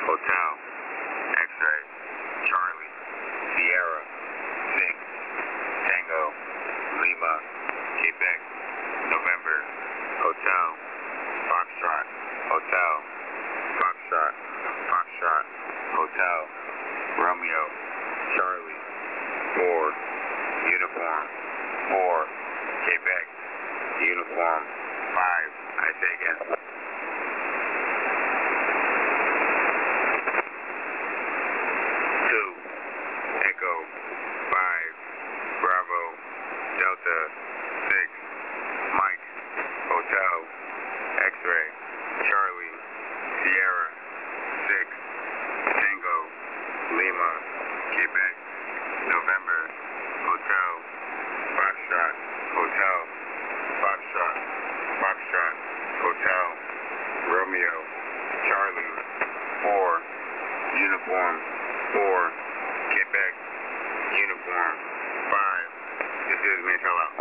Hotel, X-Ray, Charlie, Sierra, 6, Tango, Lima, Quebec, November, Hotel, Foxtrot, Hotel, Foxtrot, Foxtrot, Hotel, Romeo, Charlie, 4, Uniform, 4, Quebec, Uniform, 5, I say again. 2, Echo, 5, Bravo, Delta, 6, Mike, Hotel, X-Ray, Charlie, Sierra, 6, Tango, Lima, Quebec, November, Hotel, Foxtrot, Hotel, Foxtrot, Foxtrot, Hotel, Romeo, Charlie, 4, Uniform, 4, Quebec, Uniform, 5. This is Mental Out.